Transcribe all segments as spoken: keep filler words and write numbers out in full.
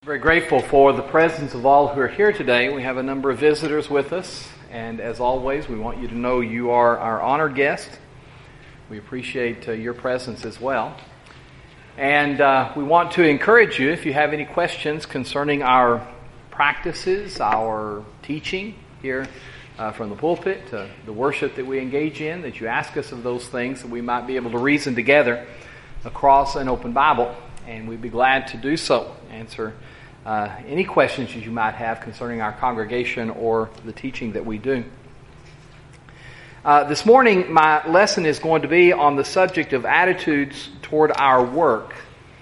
Very grateful for the presence of all who are here today. We have a number of visitors with us, and as always, we want you to know you are our honored guest. We appreciate uh, your presence as well. And uh, we want to encourage you, if you have any questions concerning our practices, our teaching here uh, from the pulpit, uh, the worship that we engage in, that you ask us of those things, that we might be able to reason together across an open Bible. And we'd be glad to do so, answer uh, any questions that you might have concerning our congregation or the teaching that we do. Uh, this morning, my lesson is going to be on the subject of attitudes toward our work.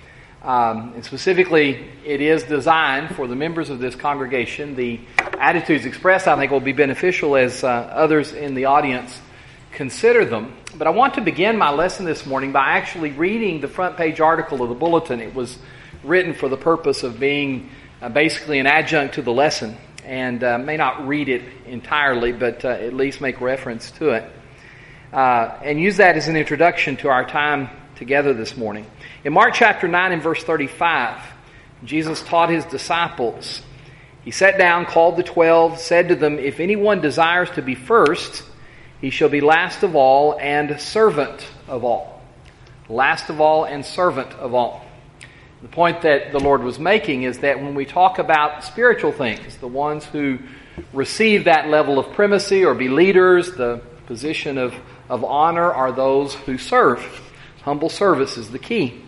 Um, and specifically, it is designed for the members of this congregation. The attitudes expressed, I think, will be beneficial as uh, others in the audience consider them. But I want to begin my lesson this morning by actually reading the front page article of the bulletin. It was written for the purpose of being uh, basically an adjunct to the lesson, and uh, may not read it entirely, but uh, at least make reference to it. Uh, and use that as an introduction to our time together this morning. In Mark chapter nine and verse thirty-five, Jesus taught His disciples. He sat down, called the twelve, said to them, "If anyone desires to be first, he shall be last of all and servant of all." Last of all and servant of all. The point that the Lord was making is that when we talk about spiritual things, the ones who receive that level of primacy or be leaders, the position of, of honor, are those who serve. Humble service is the key.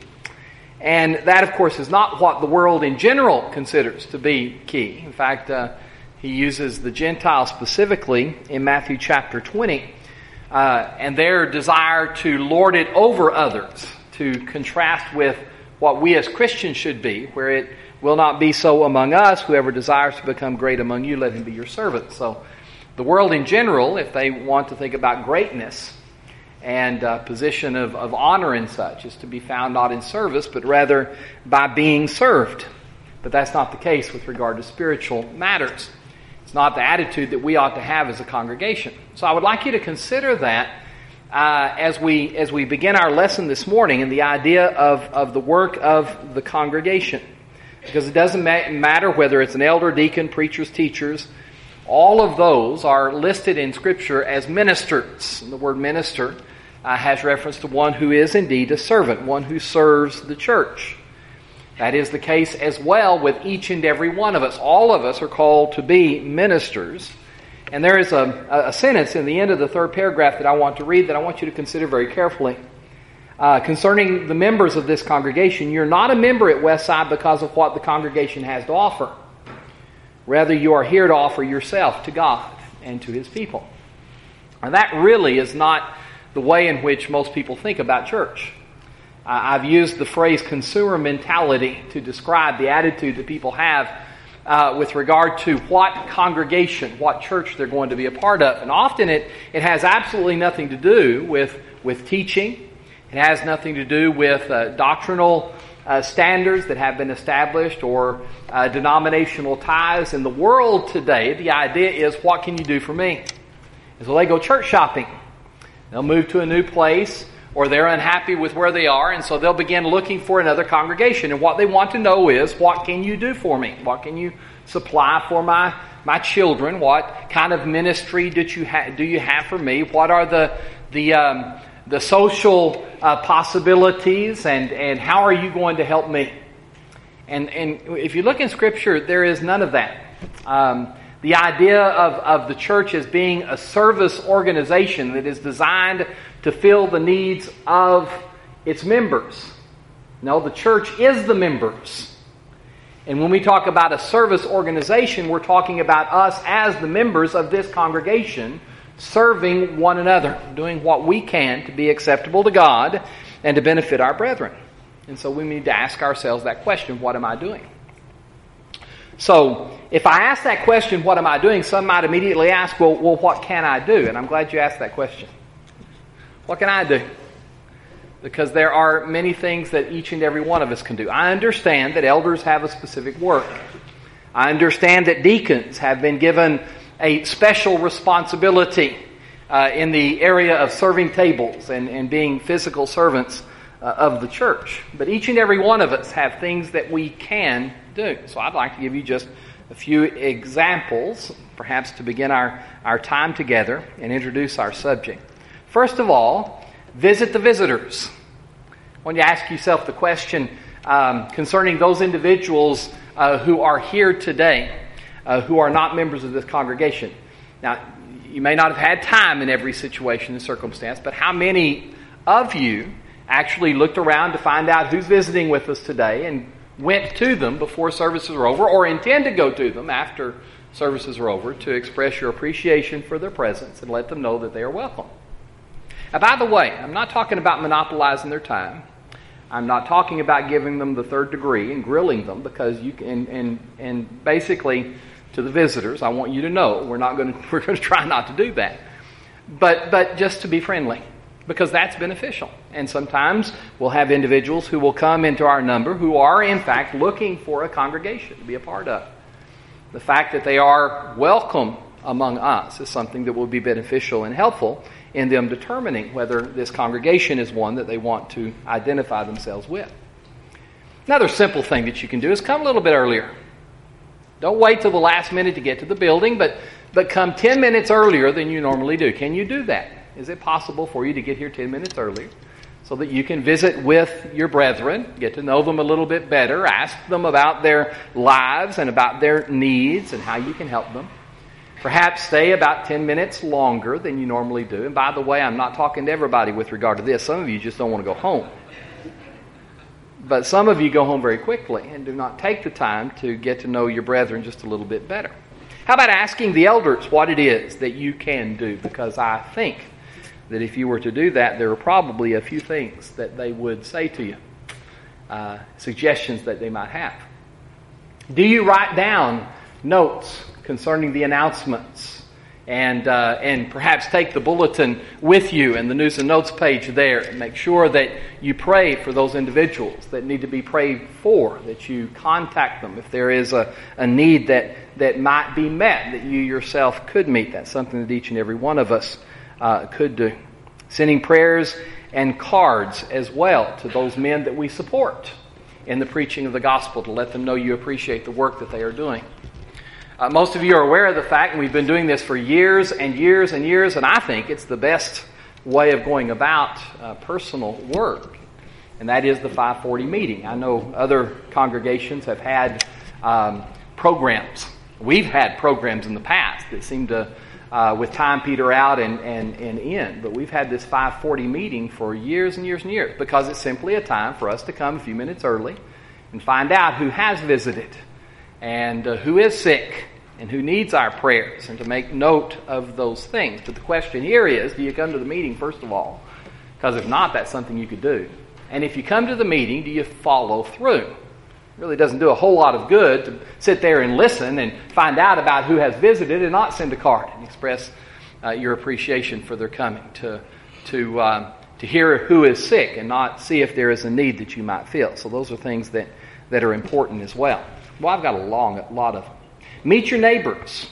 And that, of course, is not what the world in general considers to be key. In fact, uh, He uses the Gentiles specifically in Matthew chapter twenty, uh, and their desire to lord it over others, to contrast with what we as Christians should be, where it will not be so among us. Whoever desires to become great among you, let him be your servant. So the world in general, if they want to think about greatness and uh, position of, of honor and such, is to be found not in service, but rather by being served. But that's not the case with regard to spiritual matters. It's not the attitude that we ought to have as a congregation. So I would like you to consider that uh, as we as we begin our lesson this morning, and the idea of, of the work of the congregation. Because it doesn't ma- matter whether it's an elder, deacon, preachers, teachers. All of those are listed in Scripture as ministers. And the word minister uh, has reference to one who is indeed a servant, one who serves the church. That is the case as well with each and every one of us. All of us are called to be ministers. And there is a, a sentence in the end of the third paragraph that I want to read that I want you to consider very carefully. Uh, concerning the members of this congregation, you're not a member at Westside because of what the congregation has to offer. Rather, you are here to offer yourself to God and to His people. And that really is not the way in which most people think about church. Uh, I've used the phrase consumer mentality to describe the attitude that people have uh, with regard to what congregation, what church they're going to be a part of. And often it, it has absolutely nothing to do with, with teaching. It has nothing to do with uh, doctrinal uh, standards that have been established or uh, denominational ties. In the world today, the idea is, what can you do for me? And so they go church shopping. They'll move to a new place, or they're unhappy with where they are, and so they'll begin looking for another congregation. And what they want to know is, what can you do for me? What can you supply for my my children? What kind of ministry did you ha- do you have for me? What are the the um, the social uh, possibilities, and, and how are you going to help me? And and if you look in Scripture, there is none of that. Um, the idea of, of the church as being a service organization that is designed to fill the needs of its members. No, the church is the members. And when we talk about a service organization, we're talking about us as the members of this congregation serving one another, doing what we can to be acceptable to God and to benefit our brethren. And so we need to ask ourselves that question, what am I doing? So, if I ask that question, what am I doing, some might immediately ask, well, well, what can I do? And I'm glad you asked that question. What can I do? Because there are many things that each and every one of us can do. I understand that elders have a specific work. I understand that deacons have been given a special responsibility uh, in the area of serving tables and, and being physical servants uh, of the church. But each and every one of us have things that we can do. So I'd like to give you just a few examples, perhaps to begin our, our time together and introduce our subject. First of all, visit the visitors. When you ask yourself the question um, concerning those individuals uh, who are here today, uh, who are not members of this congregation. Now, you may not have had time in every situation and circumstance, but how many of you actually looked around to find out who's visiting with us today and went to them before services are over, or intend to go to them after services are over to express your appreciation for their presence and let them know that they are welcome? Now, by the way, I'm not talking about monopolizing their time. I'm not talking about giving them the third degree and grilling them, because you can, and and basically to the visitors, I want you to know we're not going to we're going to try not to do that. But but just to be friendly, because that's beneficial. And sometimes we'll have individuals who will come into our number who are in fact looking for a congregation to be a part of. The fact that they are welcome among us is something that will be beneficial and helpful in them determining whether this congregation is one that they want to identify themselves with. Another simple thing that you can do is come a little bit earlier. Don't wait till the last minute to get to the building, but, but come ten minutes earlier than you normally do. Can you do that? Is it possible for you to get here ten minutes earlier so that you can visit with your brethren, get to know them a little bit better, ask them about their lives and about their needs and how you can help them? Perhaps stay about ten minutes longer than you normally do. And by the way, I'm not talking to everybody with regard to this. Some of you just don't want to go home. But some of you go home very quickly and do not take the time to get to know your brethren just a little bit better. How about asking the elders what it is that you can do? Because I think that if you were to do that, there are probably a few things that they would say to you, uh, suggestions that they might have. Do you write down notes concerning the announcements, and uh, and perhaps take the bulletin with you and the news and notes page there, and make sure that you pray for those individuals that need to be prayed for, that you contact them if there is a, a need that, that might be met that you yourself could meet? That's something that each and every one of us uh, could do. Sending prayers and cards as well to those men that we support in the preaching of the gospel, to let them know you appreciate the work that they are doing. Uh, most of you are aware of the fact, and we've been doing this for years and years and years, and I think it's the best way of going about uh, personal work, and that is the five forty meeting. I know other congregations have had um, programs. We've had programs in the past that seem to, uh, with time, peter out and, and, and end, but we've had this five forty meeting for years and years and years, because it's simply a time for us to come a few minutes early and find out who has visited and uh, who is sick and who needs our prayers, and to make note of those things. But the question here is, do you come to the meeting first of all? Because if not, that's something you could do. And if you come to the meeting, do you follow through? It really doesn't do a whole lot of good to sit there and listen and find out about who has visited and not send a card and express uh, your appreciation for their coming, to to um, to hear who is sick and not see if there is a need that you might feel. So those are things that, that are important as well. Well, I've got a long a lot of them. Meet your neighbors.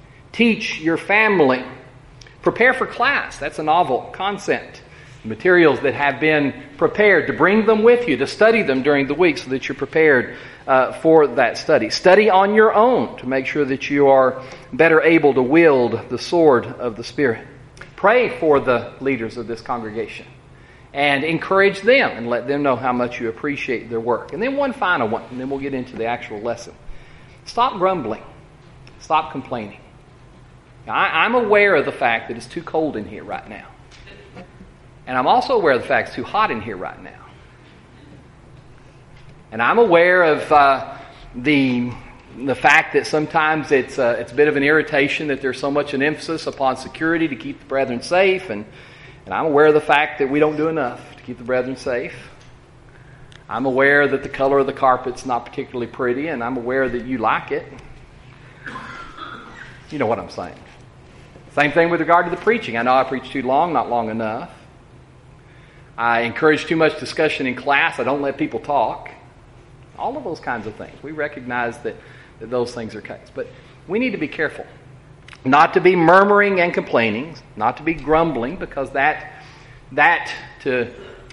Teach your family. Prepare for class. That's a novel concept. Materials that have been prepared, to bring them with you, to study them during the week so that you're prepared uh, for that study. Study on your own to make sure that you are better able to wield the sword of the Spirit. Pray for the leaders of this congregation and encourage them and let them know how much you appreciate their work. And then one final one, and then we'll get into the actual lesson. Stop grumbling. Stop complaining. Now, I, I'm aware of the fact that it's too cold in here right now. And I'm also aware of the fact it's too hot in here right now. And I'm aware of uh, the the fact that sometimes it's uh, it's a bit of an irritation that there's so much an emphasis upon security to keep the brethren safe. And, and I'm aware of the fact that we don't do enough to keep the brethren safe. I'm aware that the color of the carpet's not particularly pretty, and I'm aware that you like it. You know what I'm saying. Same thing with regard to the preaching. I know I preach too long, not long enough. I encourage too much discussion in class. I don't let people talk. All of those kinds of things. We recognize that, that those things are case. But we need to be careful. Not to be murmuring and complaining. Not to be grumbling, because that, that to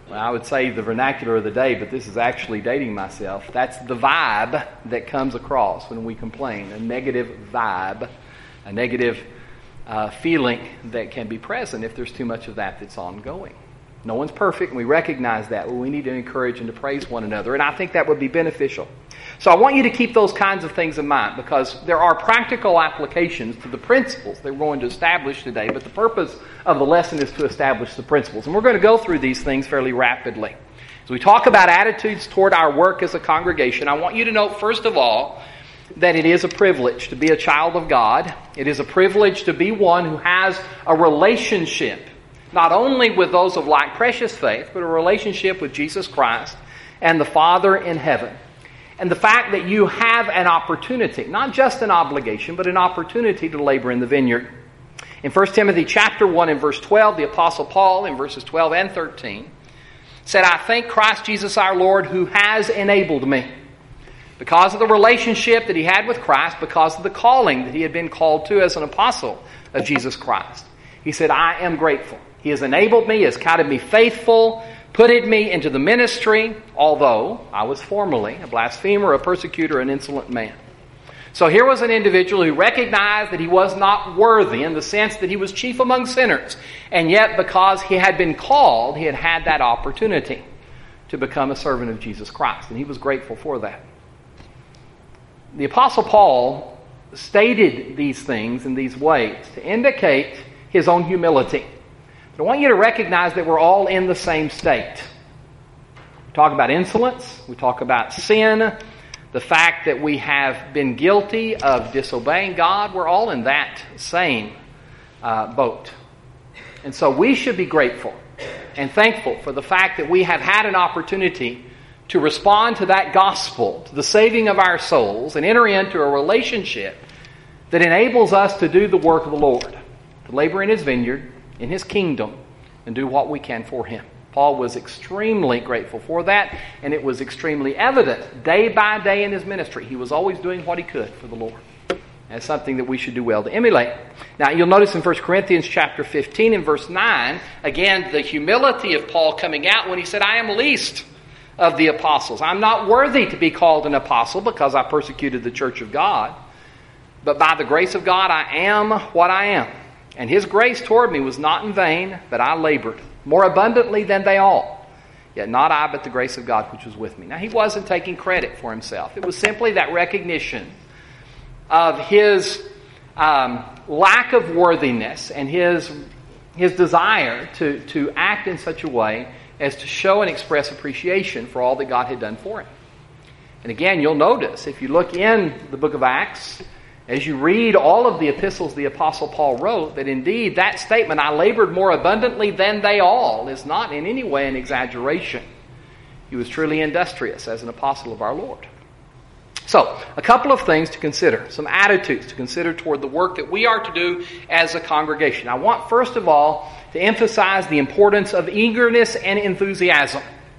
well, I would say the vernacular of the day, but this is actually dating myself. That's the vibe that comes across when we complain, a negative vibe, a negative uh, feeling that can be present if there's too much of that that's ongoing. No one's perfect, and we recognize that, but we need to encourage and to praise one another, and I think that would be beneficial. So I want you to keep those kinds of things in mind, because there are practical applications to the principles that we're going to establish today, but the purpose of the lesson is to establish the principles. And we're going to go through these things fairly rapidly. As we talk about attitudes toward our work as a congregation, I want you to note, first of all, that it is a privilege to be a child of God. It is a privilege to be one who has a relationship, not only with those of like precious faith, but a relationship with Jesus Christ and the Father in heaven. And the fact that you have an opportunity, not just an obligation, but an opportunity to labor in the vineyard. In First Timothy chapter one and verse twelve, the Apostle Paul in verses twelve and thirteen said, I thank Christ Jesus our Lord who has enabled me. Because of the relationship that he had with Christ, because of the calling that he had been called to as an apostle of Jesus Christ. He said, I am grateful. He has enabled me, has counted me faithful, putted me into the ministry, although I was formerly a blasphemer, a persecutor, an insolent man. So here was an individual who recognized that he was not worthy in the sense that he was chief among sinners. And yet, because he had been called, he had had that opportunity to become a servant of Jesus Christ. And he was grateful for that. The Apostle Paul stated these things in these ways to indicate his own humility. But I want you to recognize that we're all in the same state. We talk about insolence. We talk about sin. The fact that we have been guilty of disobeying God. We're all in that same uh, boat. And so we should be grateful and thankful for the fact that we have had an opportunity to respond to that gospel, to the saving of our souls, and enter into a relationship that enables us to do the work of the Lord, to labor in His vineyard, in His kingdom, and do what we can for Him. Paul was extremely grateful for that, and it was extremely evident day by day in his ministry. He was always doing what he could for the Lord. That's something that we should do well to emulate. Now, you'll notice in First Corinthians chapter fifteen and verse nine, again, the humility of Paul coming out when he said, I am least of the apostles. I'm not worthy to be called an apostle because I persecuted the church of God. But by the grace of God, I am what I am. And His grace toward me was not in vain, but I labored more abundantly than they all. Yet not I, but the grace of God which was with me. Now, he wasn't taking credit for himself. It was simply that recognition of his um, lack of worthiness and his, his desire to, to act in such a way as to show and express appreciation for all that God had done for him. And again, you'll notice, if you look in the book of Acts, as you read all of the epistles the Apostle Paul wrote, that indeed that statement, I labored more abundantly than they all, is not in any way an exaggeration. He was truly industrious as an apostle of our Lord. So, a couple of things to consider, some attitudes to consider toward the work that we are to do as a congregation. I want, first of all, to emphasize the importance of eagerness and enthusiasm.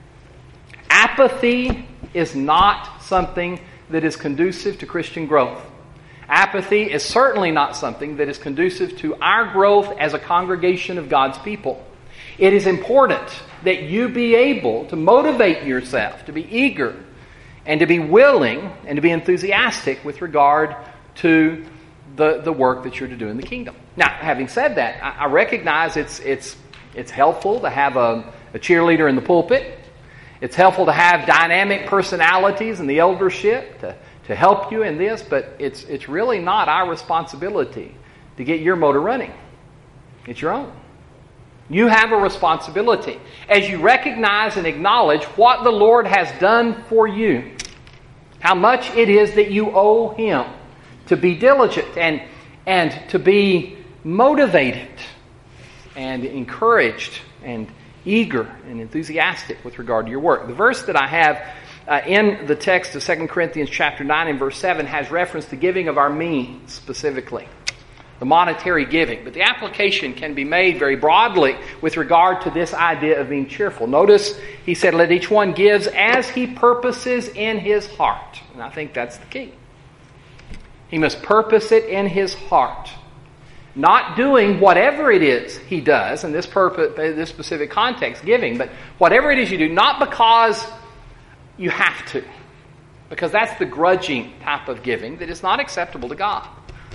Apathy is not something that is conducive to Christian growth. Apathy is certainly not something that is conducive to our growth as a congregation of God's people. It is important that you be able to motivate yourself, to be eager, and to be willing and to be enthusiastic with regard to the, the work that you're to do in the kingdom. Now, having said that, I, I recognize it's it's it's helpful to have a, a cheerleader in the pulpit. It's helpful to have dynamic personalities in the eldership to, to help you in this, but it's it's really not our responsibility to get your motor running. It's your own. You have a responsibility as you recognize and acknowledge what the Lord has done for you, how much it is that you owe Him, to be diligent and, and to be motivated and encouraged and eager and enthusiastic with regard to your work. The verse that I have uh, in the text of Second Corinthians chapter nine and verse seven has reference to giving of our means specifically, the monetary giving. But the application can be made very broadly with regard to this idea of being cheerful. Notice he said, let each one gives as he purposes in his heart. And I think that's the key. He must purpose it in his heart. not doing whatever it is he does in this purpose, this specific context, giving, but whatever it is you do, not because you have to, because that's the grudging type of giving that is not acceptable to God.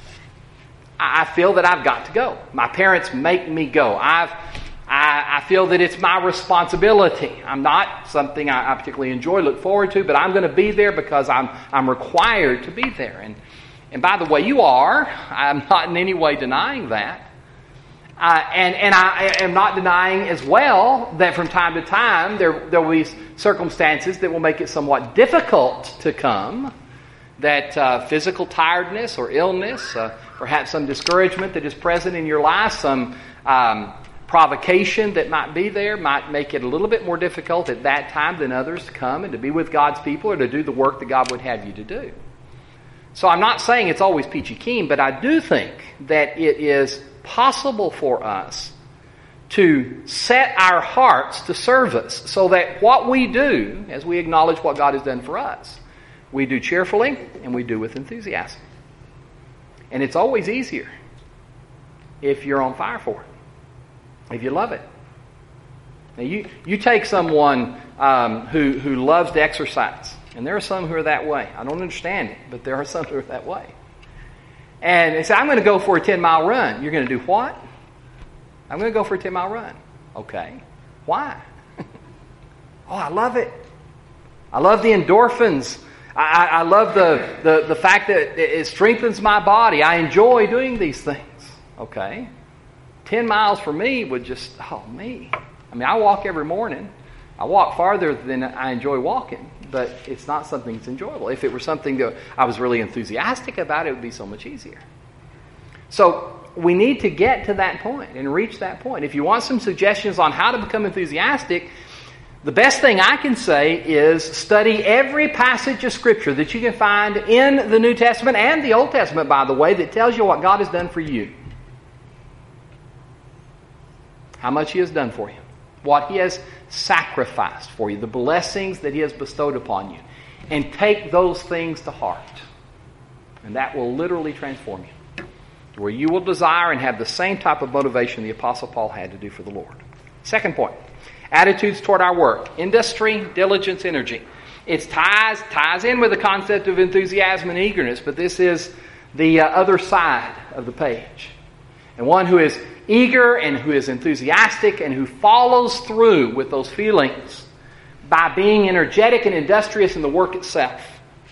I feel that I've got to go. My parents make me go. I've, I, I feel that it's my responsibility. I'm not something I, I particularly enjoy, look forward to, but I'm going to be there because I'm I'm required to be there. And And by the way, you are. I'm not in any way denying that. Uh, and, and I am not denying as well that from time to time there, there will be circumstances that will make it somewhat difficult to come. That uh, physical tiredness or illness, uh, perhaps some discouragement that is present in your life, some um, provocation that might be there, might make it a little bit more difficult at that time than others to come and to be with God's people or to do the work that God would have you to do. So I'm not saying it's always peachy keen, but I do think that it is possible for us to set our hearts to service so that what we do, as we acknowledge what God has done for us, we do cheerfully and we do with enthusiasm. And it's always easier if you're on fire for it, if you love it. Now you, you take someone um, who, who loves to exercise. And there are some who are that way. I don't understand it, but there are some who are that way. And they say, I'm going to go for a ten-mile run. You're going to do what? I'm going to go for a ten-mile run. Okay. Why? Oh, I love it. I love the endorphins. I, I love the, the, the fact that it strengthens my body. I enjoy doing these things. Okay. Ten miles for me would just, oh, me. I mean, I walk every morning. I walk farther than I enjoy walking. But it's not something that's enjoyable. If it were something that I was really enthusiastic about, it would be so much easier. So we need to get to that point and reach that point. If you want some suggestions on how to become enthusiastic, the best thing I can say is study every passage of Scripture that you can find in the New Testament and the Old Testament, by the way, that tells you what God has done for you. How much He has done for you. What He has sacrificed for you, the blessings that He has bestowed upon you. And take those things to heart. And that will literally transform you. To where you will desire and have the same type of motivation the Apostle Paul had to do for the Lord. Second point, attitudes toward our work. Industry, diligence, energy. It ties, ties in with the concept of enthusiasm and eagerness, but this is the uh, other side of the page. And one who is eager and who is enthusiastic and who follows through with those feelings by being energetic and industrious in the work itself.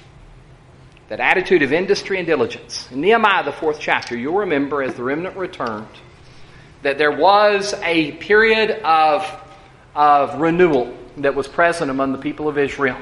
That attitude of industry and diligence. In Nehemiah, the fourth chapter, you'll remember as the remnant returned that there was a period of, of renewal that was present among the people of Israel.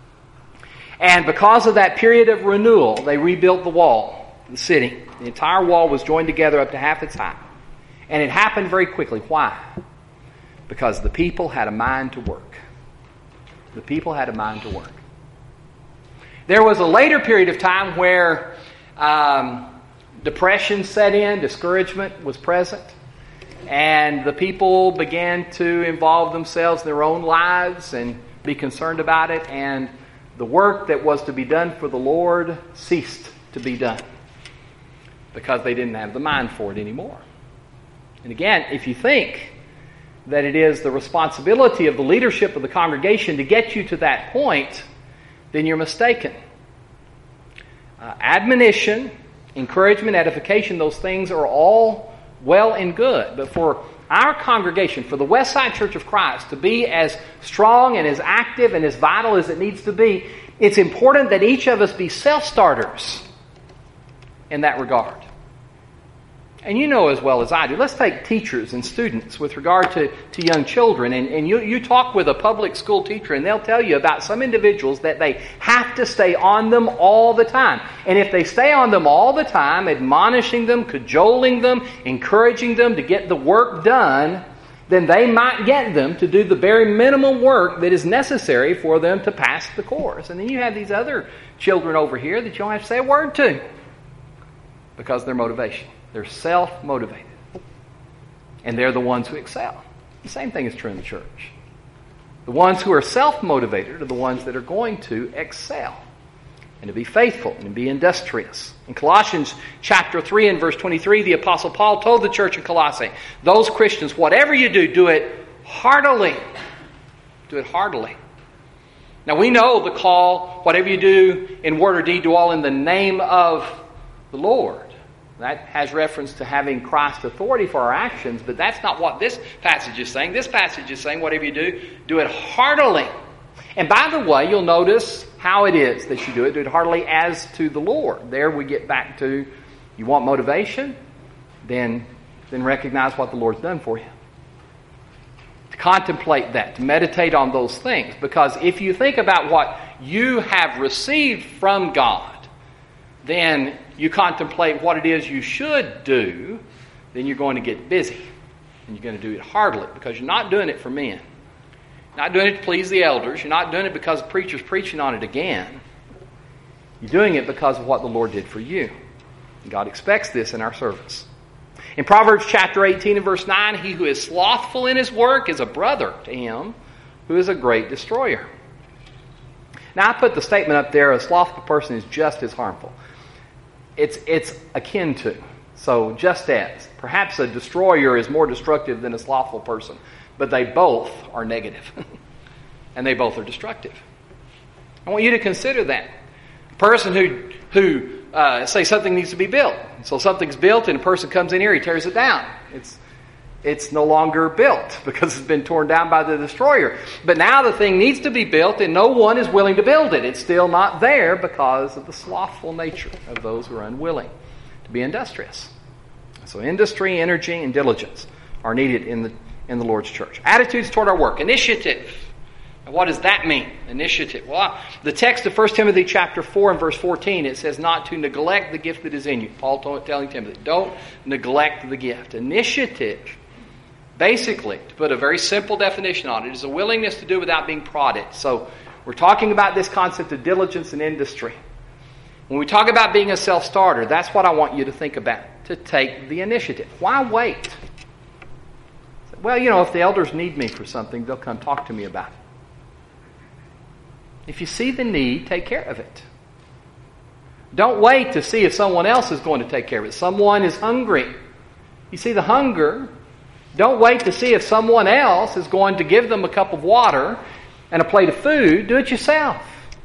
And because of that period of renewal, they rebuilt the wall, the city. The entire wall was joined together up to half its height. And it happened very quickly. Why? Because the people had a mind to work. The people had a mind to work. There was a later period of time where um, depression set in, discouragement was present, and the people began to involve themselves in their own lives and be concerned about it, and the work that was to be done for the Lord ceased to be done because they didn't have the mind for it anymore. And again, if you think that it is the responsibility of the leadership of the congregation to get you to that point, then you're mistaken. Uh, admonition, encouragement, edification, those things are all well and good. But for our congregation, for the Westside Church of Christ to be as strong and as active and as vital as it needs to be, it's important that each of us be self-starters in that regard. And you know as well as I do, let's take teachers and students with regard to, to young children. And, and you, you talk with a public school teacher and they'll tell you about some individuals that they have to stay on them all the time. And if they stay on them all the time, admonishing them, cajoling them, encouraging them to get the work done, then they might get them to do the very minimum work that is necessary for them to pass the course. And then you have these other children over here that you don't have to say a word to because of their motivation. They're self-motivated. And they're the ones who excel. The same thing is true in the church. The ones who are self-motivated are the ones that are going to excel. and to be faithful and to be industrious. In Colossians chapter three and verse twenty-three, the Apostle Paul told the church in Colossae, those Christians, whatever you do, do it heartily. Do it heartily. Now we know the call, whatever you do in word or deed, do all in the name of the Lord. That has reference to having Christ's authority for our actions, but that's not what this passage is saying. This passage is saying whatever you do, do it heartily. And by the way, you'll notice how it is that you do it. Do it heartily as to the Lord. There we get back to, you want motivation? Then, then recognize what the Lord's done for you. To contemplate that, to meditate on those things. Because if you think about what you have received from God, then you contemplate what it is you should do, then you're going to get busy. And you're going to do it heartily, because you're not doing it for men. You're not doing it to please the elders. You're not doing it because the preacher's preaching on it again. You're doing it because of what the Lord did for you. And God expects this in our service. In Proverbs chapter eighteen and verse nine, he who is slothful in his work is a brother to him who is a great destroyer. Now I put the statement up there, a slothful person is just as harmful. It's, it's akin to. So just as. Perhaps a destroyer is more destructive than a slothful person. But they both are negative. And they both are destructive. I want you to consider that. A person who, who uh, say something needs to be built. So something's built and a person comes in here, he tears it down. It's, it's no longer built because it's been torn down by the destroyer. But now the thing needs to be built and no one is willing to build it. It's still not there because of the slothful nature of those who are unwilling to be industrious. So industry, energy, and diligence are needed in the in the Lord's church. Attitudes toward our work. Initiative. Now, what does that mean? Initiative. Well, the text of First Timothy chapter four and verse fourteen, it says not to neglect the gift that is in you. Paul told, telling Timothy, don't neglect the gift. Initiative, basically, to put a very simple definition on it, is a willingness to do without being prodded. So we're talking about this concept of diligence and industry. When we talk about being a self-starter, that's what I want you to think about, to take the initiative. Why wait? Well, you know, if the elders need me for something, they'll come talk to me about it. If you see the need, take care of it. Don't wait to see if someone else is going to take care of it. Someone is hungry. You see the hunger. Don't wait to see if someone else is going to give them a cup of water and a plate of food. Do it yourself.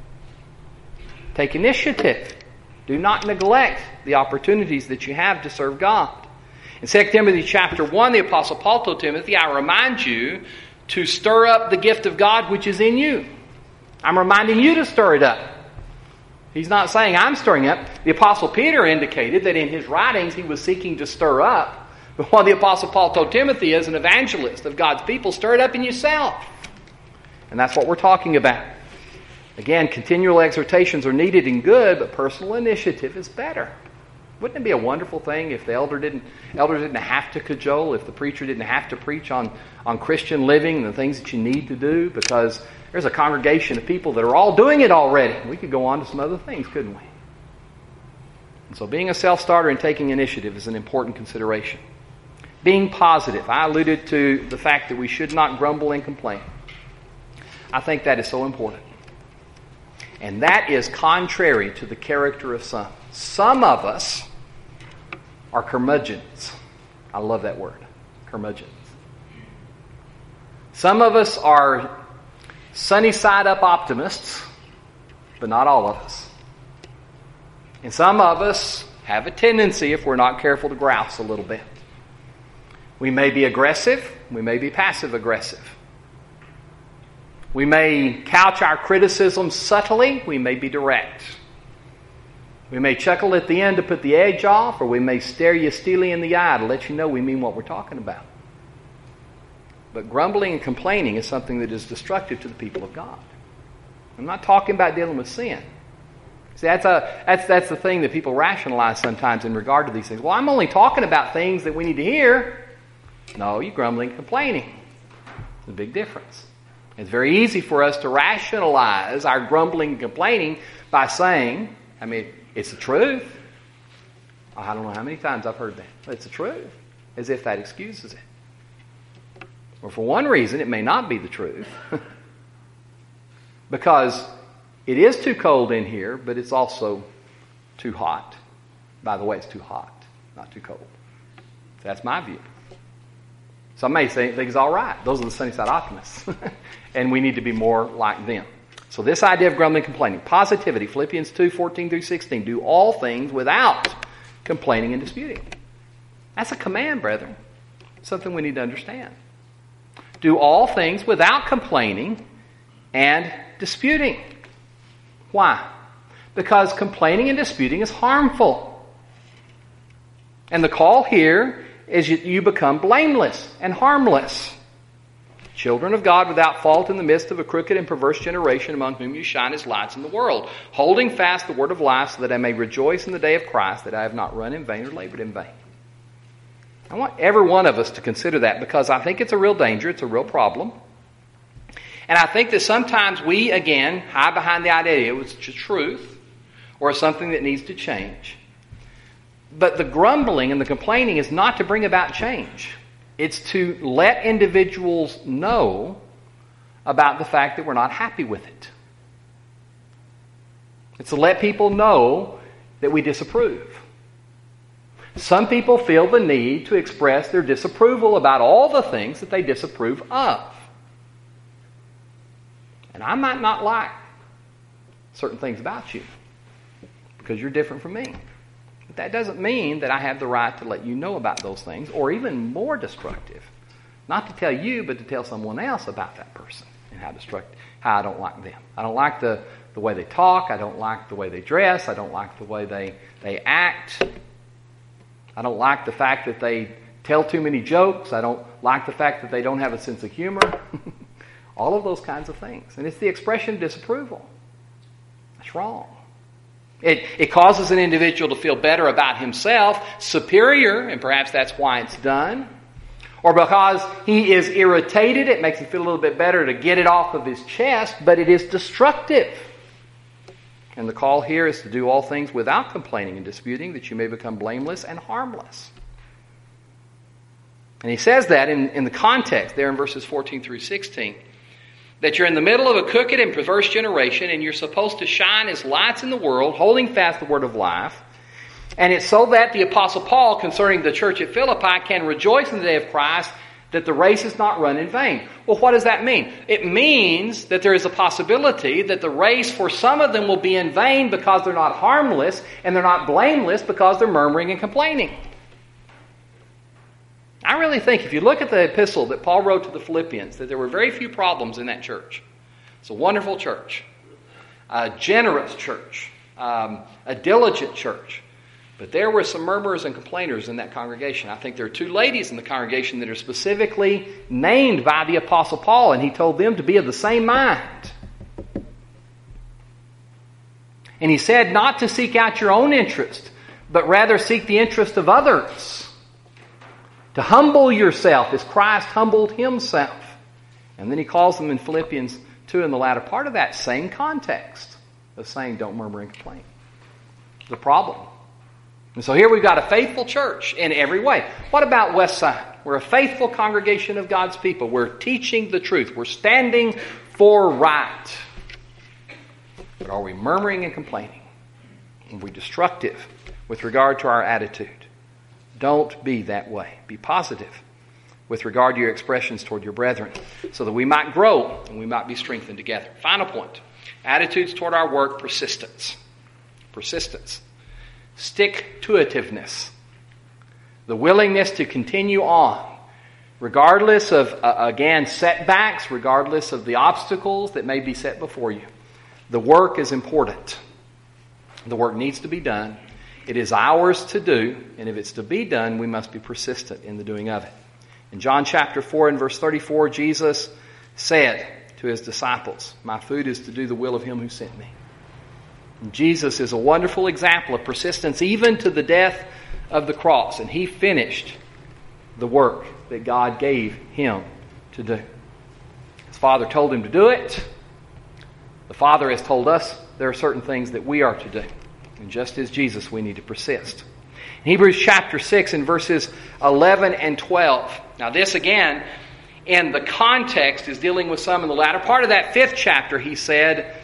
Take initiative. Do not neglect the opportunities that you have to serve God. In Second Timothy chapter one, the Apostle Paul told Timothy, I remind you to stir up the gift of God which is in you. I'm reminding you to stir it up. He's not saying I'm stirring up. The Apostle Peter indicated that in his writings he was seeking to stir up. But what the Apostle Paul told Timothy as an evangelist of God's people, stir it up in yourself. And that's what we're talking about. Again, continual exhortations are needed and good, but personal initiative is better. Wouldn't it be a wonderful thing if the elder didn't, elders didn't have to cajole, if the preacher didn't have to preach on, on Christian living and the things that you need to do, because there's a congregation of people that are all doing it already. We could go on to some other things, couldn't we? And so being a self-starter and taking initiative is an important consideration. Being positive. I alluded to the fact that we should not grumble and complain. I think that is so important. And that is contrary to the character of some. Some of us are curmudgeons. I love that word, curmudgeons. Some of us are sunny side up optimists, but not all of us. And some of us have a tendency, if we're not careful, to grouse a little bit. We may be aggressive, we may be passive aggressive. We may couch our criticisms subtly, we may be direct. We may chuckle at the end to put the edge off, or we may stare you steely in the eye to let you know we mean what we're talking about. But grumbling and complaining is something that is destructive to the people of God. I'm not talking about dealing with sin. See, that's, a, that's, that's the thing that people rationalize sometimes in regard to these things. Well, I'm only talking about things that we need to hear. No, you're grumbling and complaining. It's a big difference. It's very easy for us to rationalize our grumbling and complaining by saying, I mean, it's the truth. I don't know how many times I've heard that. But it's the truth. As if that excuses it. Or for one reason, it may not be the truth. Because It is too cold in here, but it's also too hot. By the way, it's too hot, not too cold. That's my view. Some may say things all right. Those are the Sunnyside optimists. And we need to be more like them. So this idea of grumbling and complaining. Positivity, Philippians two, fourteen through sixteen. Do all things without complaining and disputing. That's a command, brethren. Something we need to understand. Do all things without complaining and disputing. Why? Because complaining and disputing is harmful. And the call here is you, you become blameless and harmless. Children of God without fault in the midst of a crooked and perverse generation among whom you shine as lights in the world, holding fast the word of life so that I may rejoice in the day of Christ, that I have not run in vain or labored in vain. I want every one of us to consider that because I think it's a real danger, it's a real problem. And I think that sometimes we, again, hide behind the idea it's the truth or something that needs to change. But the grumbling and the complaining is not to bring about change. It's to let individuals know about the fact that we're not happy with it. It's to let people know that we disapprove. Some people feel the need to express their disapproval about all the things that they disapprove of. And I might not like certain things about you because you're different from me. But that doesn't mean that I have the right to let you know about those things, or even more destructive, not to tell you, but to tell someone else about that person and how destructive, how I don't like them. I don't like the, the way they talk. I don't like the way they dress. I don't like the way they, they act. I don't like the fact that they tell too many jokes. I don't like the fact that they don't have a sense of humor. All of those kinds of things. And it's the expression of disapproval. That's wrong. It, it causes an individual to feel better about himself, superior, and perhaps that's why it's done. Or because he is irritated, it makes him feel a little bit better to get it off of his chest, but it is destructive. And the call here is to do all things without complaining and disputing, that you may become blameless and harmless. And he says that in, in the context there in verses fourteen through sixteen. That you're in the middle of a crooked and perverse generation and you're supposed to shine as lights in the world, holding fast the word of life. And it's so that the Apostle Paul, concerning the church at Philippi, can rejoice in the day of Christ, that the race is not run in vain. Well, what does that mean? It means that there is a possibility that the race for some of them will be in vain because they're not harmless, and they're not blameless because they're murmuring and complaining. I really think if you look at the epistle that Paul wrote to the Philippians, that there were very few problems in that church. It's a wonderful church, a generous church, um, a diligent church. But there were some murmurers and complainers in that congregation. I think there are two ladies in the congregation that are specifically named by the Apostle Paul, and he told them to be of the same mind. And he said not to seek out your own interest, but rather seek the interest of others. To humble yourself as Christ humbled himself. And then he calls them in Philippians two in the latter part of that same context of saying don't murmur and complain. The problem. And so here we've got a faithful church in every way. What about Westside? We're a faithful congregation of God's people. We're teaching the truth. We're standing for right. But are we murmuring and complaining? Are we destructive with regard to our attitude? Don't be that way. Be positive with regard to your expressions toward your brethren, so that we might grow and we might be strengthened together. Final point. Attitudes toward our work, persistence. Persistence. Stick-to-itiveness. The willingness to continue on, regardless of, uh, again, setbacks, regardless of the obstacles that may be set before you. The work is important. The work needs to be done. It is ours to do, and if it's to be done, we must be persistent in the doing of it. In John chapter four and verse thirty-four, Jesus said to his disciples, "My food is to do the will of him who sent me." And Jesus is a wonderful example of persistence, even to the death of the cross. And he finished the work that God gave him to do. His Father told him to do it. The Father has told us there are certain things that we are to do. And just as Jesus, we need to persist. In Hebrews chapter six and verses eleven and twelve. Now this again, in the context, is dealing with some in the latter part of that fifth chapter. He said,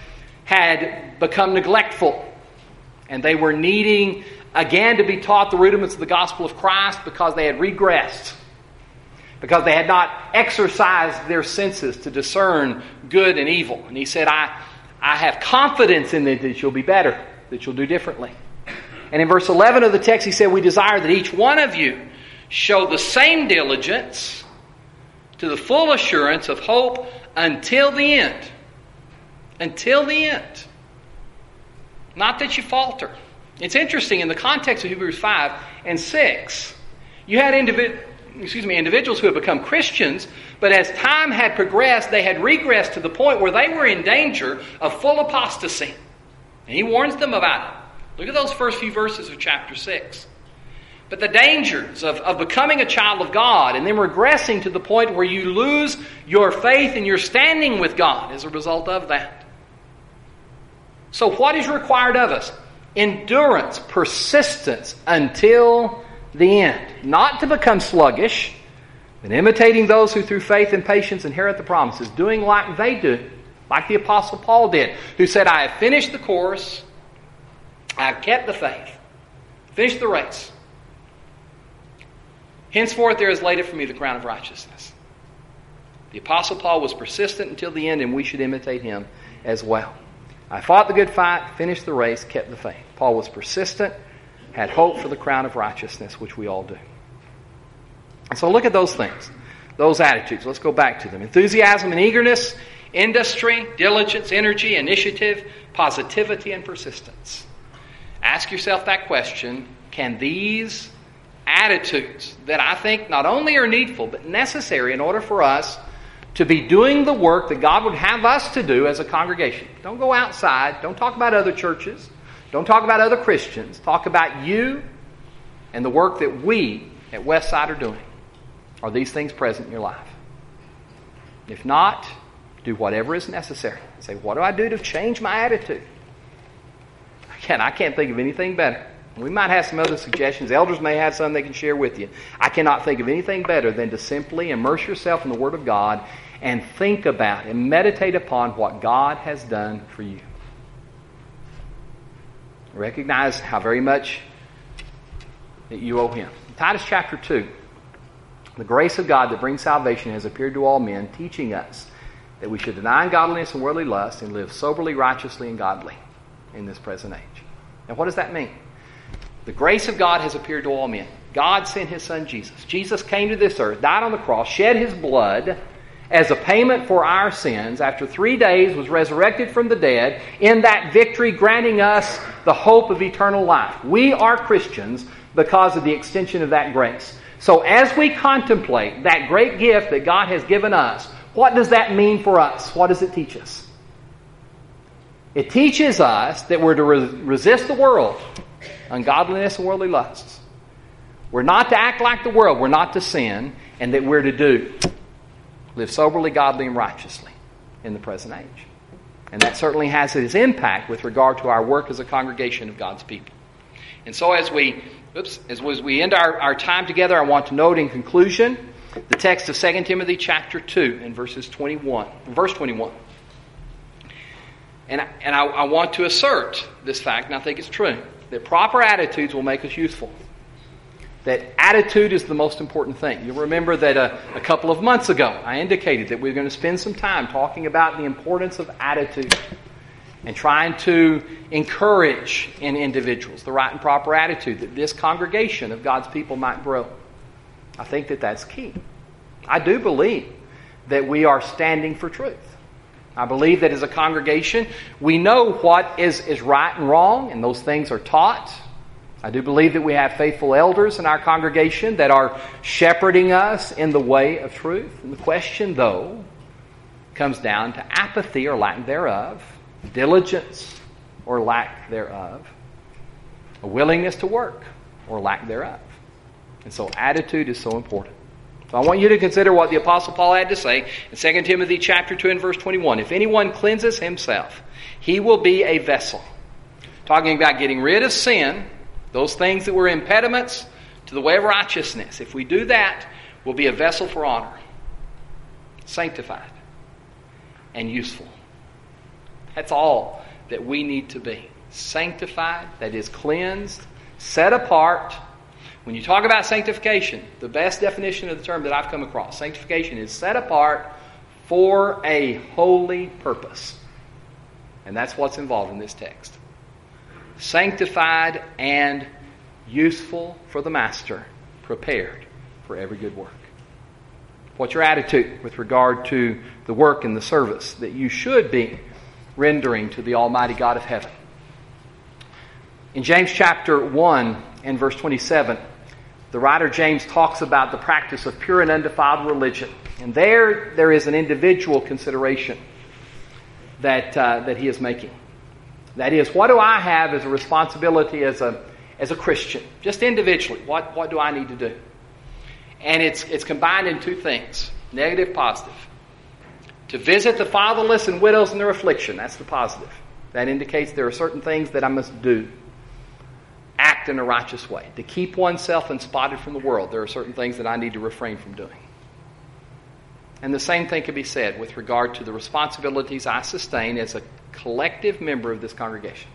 had become neglectful, and they were needing again to be taught the rudiments of the gospel of Christ because they had regressed, because they had not exercised their senses to discern good and evil. And he said, I, I have confidence in it that you'll be better, that you'll do differently. And in verse eleven of the text, he said, we desire that each one of you show the same diligence to the full assurance of hope until the end. Until the end. Not that you falter. It's interesting, in the context of Hebrews five and six, you had individ- excuse me, individuals who had become Christians, but as time had progressed, they had regressed to the point where they were in danger of full apostasy. And he warns them about it. Look at those first few verses of chapter six. But the dangers of, of becoming a child of God and then regressing to the point where you lose your faith and your standing with God as a result of that. So what is required of us? Endurance, persistence until the end. Not to become sluggish, but imitating those who through faith and patience inherit the promises. Doing like they do, like the Apostle Paul did, who said, I have finished the course, I have kept the faith, finished the race. Henceforth there is laid up for me the crown of righteousness. The Apostle Paul was persistent until the end, and we should imitate him as well. I fought the good fight, finished the race, kept the faith. Paul was persistent, had hope for the crown of righteousness, which we all do. And so look at those things, those attitudes. Let's go back to them. Enthusiasm and eagerness, industry, diligence, energy, initiative, positivity, and persistence. Ask yourself that question, can these attitudes that I think not only are needful but necessary in order for us to be doing the work that God would have us to do as a congregation. Don't go outside. Don't talk about other churches. Don't talk about other Christians. Talk about you and the work that we at Westside are doing. Are these things present in your life? If not, do whatever is necessary. Say, what do I do to change my attitude? Again, I can't think of anything better. We might have some other suggestions. Elders may have some they can share with you. I cannot think of anything better than to simply immerse yourself in the Word of God and think about and meditate upon what God has done for you. Recognize how very much that you owe Him. In Titus chapter two, the grace of God that brings salvation has appeared to all men, teaching us that we should deny ungodliness and worldly lust and live soberly, righteously, and godly in this present age. Now, what does that mean? The grace of God has appeared to all men. God sent His Son Jesus. Jesus came to this earth, died on the cross, shed His blood as a payment for our sins. After three days was resurrected from the dead, in that victory granting us the hope of eternal life. We are Christians because of the extension of that grace. So as we contemplate that great gift that God has given us, what does that mean for us? What does it teach us? It teaches us that we're to re- resist the world, ungodliness and worldly lusts. We're not to act like the world. We're not to sin. And that we're to do. Live soberly, godly, and righteously in the present age. And that certainly has its impact with regard to our work as a congregation of God's people. And so as we oops, as, as we end our, our time together, I want to note in conclusion the text of Second Timothy chapter two and verses twenty-one, verse twenty-one. And, and I, I want to assert this fact, and I think it's true, that proper attitudes will make us useful. That attitude is the most important thing. You'll remember that a, a couple of months ago, I indicated that we were going to spend some time talking about the importance of attitude and trying to encourage in individuals the right and proper attitude that this congregation of God's people might grow. I think that that's key. I do believe that we are standing for truth. I believe that as a congregation, we know what is, is right and wrong, and those things are taught. I do believe that we have faithful elders in our congregation that are shepherding us in the way of truth. And the question, though, comes down to apathy or lack thereof, diligence or lack thereof, a willingness to work or lack thereof. And so attitude is so important. So I want you to consider what the Apostle Paul had to say in Second Timothy chapter two and verse twenty-one. If anyone cleanses himself, he will be a vessel. Talking about getting rid of sin, those things that were impediments to the way of righteousness. If we do that, we'll be a vessel for honor, sanctified, and useful. That's all that we need to be. Sanctified, that is cleansed, set apart. When you talk about sanctification, the best definition of the term that I've come across, sanctification is set apart for a holy purpose. And that's what's involved in this text. Sanctified and useful for the master, prepared for every good work. What's your attitude with regard to the work and the service that you should be rendering to the Almighty God of heaven? In James chapter one and verse twenty-seven, the writer James talks about the practice of pure and undefiled religion. And there, there is an individual consideration that uh, that he is making. That is, what do I have as a responsibility as a as a Christian? Just individually, what, what do I need to do? And it's it's combined in two things, negative, positive. To visit the fatherless and widows in their affliction, that's the positive. That indicates there are certain things that I must do. Act in a righteous way. To keep oneself unspotted from the world, there are certain things that I need to refrain from doing. And the same thing can be said with regard to the responsibilities I sustain as a collective member of this congregation.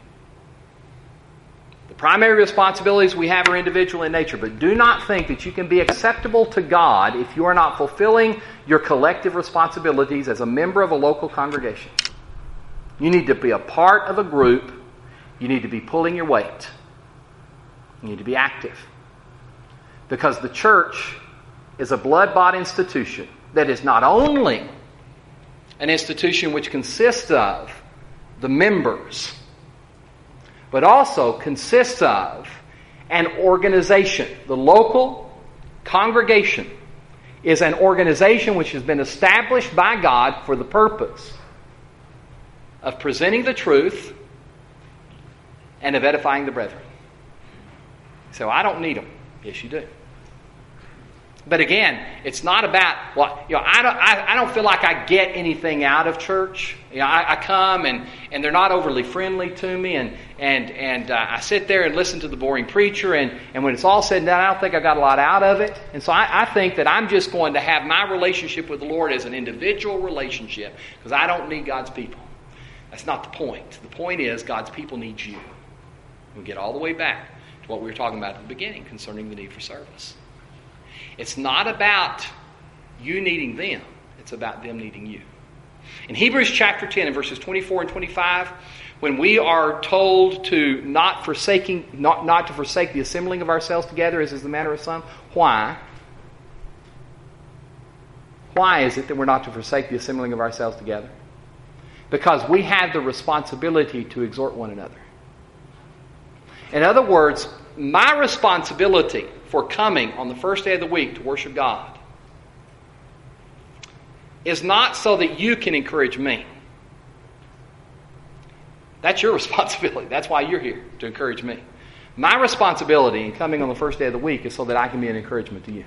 The primary responsibilities we have are individual in nature, but do not think that you can be acceptable to God if you are not fulfilling your collective responsibilities as a member of a local congregation. You need to be a part of a group. You need to be pulling your weight. You need to be active. Because the church is a blood-bought institution that is not only an institution which consists of the members, but also consists of an organization. The local congregation is an organization which has been established by God for the purpose of presenting the truth and of edifying the brethren. So I don't need them. Yes, you do. But again, it's not about, well, you know, I don't, I, I don't feel like I get anything out of church. You know, I, I come and, and they're not overly friendly to me, and and and uh, I sit there and listen to the boring preacher, and, and when it's all said and done, I don't think I got a lot out of it. And so I, I think that I'm just going to have my relationship with the Lord as an individual relationship, because I don't need God's people. That's not the point. The point is God's people need you. We get all the way back to what we were talking about at the beginning concerning the need for service. It's not about you needing them. It's about them needing you. In Hebrews chapter ten and verses twenty-four and twenty-five, when we are told to not forsaking, not, not to forsake the assembling of ourselves together, as is the manner of some, why? Why is it that we're not to forsake the assembling of ourselves together? Because we have the responsibility to exhort one another. In other words, my responsibility for coming on the first day of the week to worship God is not so that you can encourage me. That's your responsibility. That's why you're here, to encourage me. My responsibility in coming on the first day of the week is so that I can be an encouragement to you.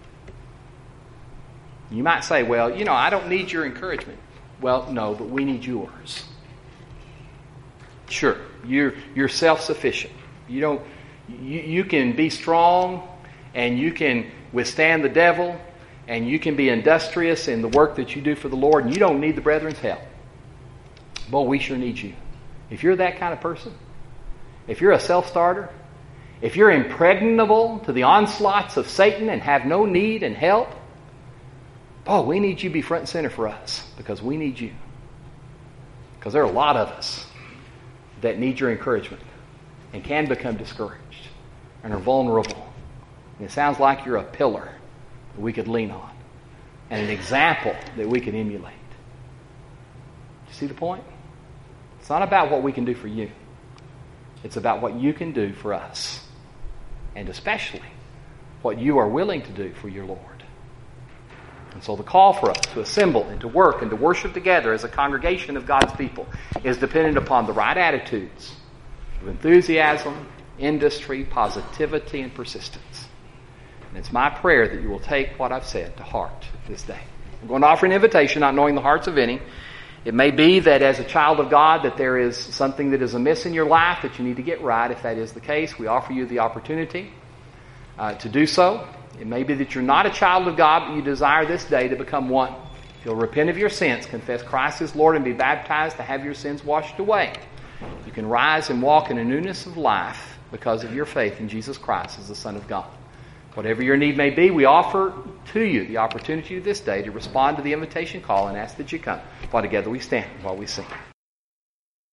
You might say, well, you know, I don't need your encouragement. Well, no, but we need yours. Sure, you're you're self-sufficient. You don't you, you can be strong, and you can withstand the devil, and you can be industrious in the work that you do for the Lord, and you don't need the brethren's help. Boy, we sure need you. If you're that kind of person, if you're a self-starter, if you're impregnable to the onslaughts of Satan and have no need and help, oh, we need you to be front and center for us, because we need you. Because there are a lot of us that need your encouragement and can become discouraged and are vulnerable. And it sounds like you're a pillar that we could lean on and an example that we could emulate. You see the point? It's not about what we can do for you. It's about what you can do for us. And especially what you are willing to do for your Lord. And so the call for us to assemble and to work and to worship together as a congregation of God's people is dependent upon the right attitudes of enthusiasm, industry, positivity, and persistence. And it's my prayer that you will take what I've said to heart this day. I'm going to offer an invitation, not knowing the hearts of any. It may be that as a child of God that there is something that is amiss in your life that you need to get right. If that is the case, we offer you the opportunity uh, to do so. It may be that you're not a child of God, but you desire this day to become one. If you'll repent of your sins, confess Christ as Lord, and be baptized to have your sins washed away, You can rise and walk in a newness of life because of your faith in Jesus Christ as the Son of God. Whatever your need may be, we offer to you the opportunity this day to respond to the invitation call and ask that you come. While together we stand while we sing.